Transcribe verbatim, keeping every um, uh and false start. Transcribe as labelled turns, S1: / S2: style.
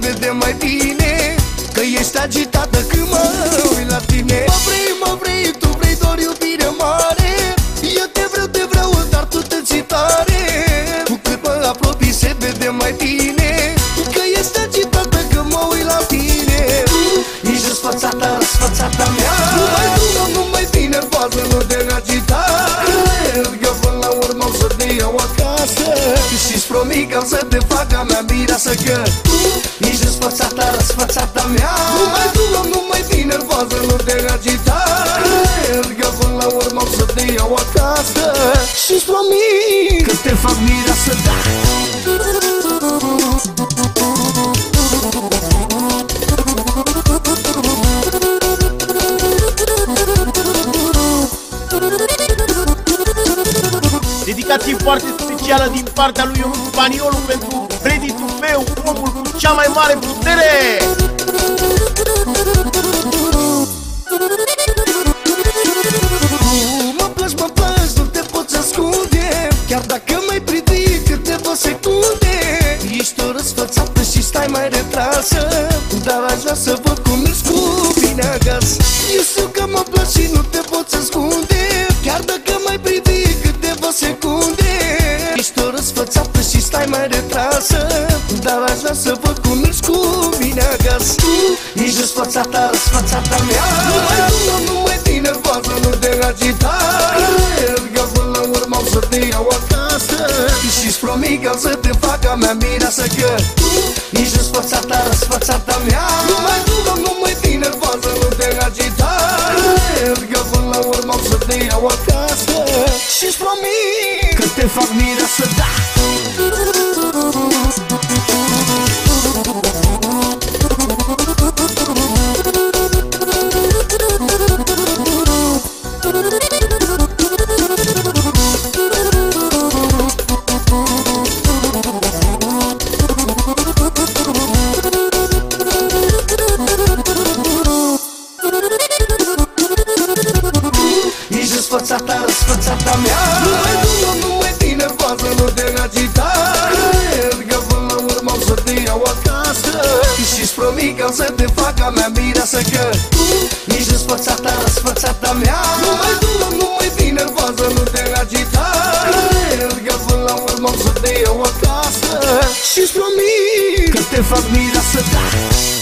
S1: vede mai bine că ești agitată când mă uit la tine. Mă vrei, mă vrei, tu vrei doar iubire mare. Eu te vreau, te vreau, dar tu te ții tare. Cu cât mă apropii se vede mai bine că ești agitată când mă uit la tine. Ești răsfățată, răsfățata mea. Nu mai sună, nu mai fi nervoasă, nu te agita. Că până la urmă o să te iau acasă și-ți promit că am să te fac a mea mireasă. Că tu ești răsfățata, răsfățata mea. Nu mai sună, nu mai fi nervoasă, nu te agita. Că până la urmă o să te iau acasă și-ți promit că te fac mireasă, da.
S2: Dedicație foarte specială din partea lui Ionut Spaniolu pentru creditul meu, omul cu cea mai mare putere!
S1: Mă plăci, mă plăci, nu te poți ascunde. Chiar dacă mai privi câteva secunde. Ești o răsfățată și stai mai retrasă, dar aș vrea să văd cum ești cu mine acasă. Eu știu că mă plăci și nu te poți ascunde. Chiar dacă mai privi câteva secunde. Ești o răsfățată și stai mai retrasă, dar aș vrea să văd cum ești cu mine acasă. Tu ești răsfățata, răsfățata mea. Nu mai sună, nu mai fi nervoasă, nu te agita. Că până la urmă o să te iau acasă și-ți promit că am să te fac a mea mireasă. Că tu ești răsfățata, răsfățata mea. Nu mai sună, nu mai fi nervoasă, nu te agita. Că până la urmă o să te iau acasă și-ți promit că te fac mireasă, da. Ești răsfățata, răsfățata mea. Nu mai sună, nu mai fi nervoasă, nu te agita. Că până la urmă o să te iau acasă și-ți promit că am să te fac a mea mireasă. Că tu ești răsfățata, răsfățata mea. Nu mai sună, nu mai fi nervoasă, nu te agita. Că până la urmă o să te iau acasă și-ți promit că te fac mireasă, da.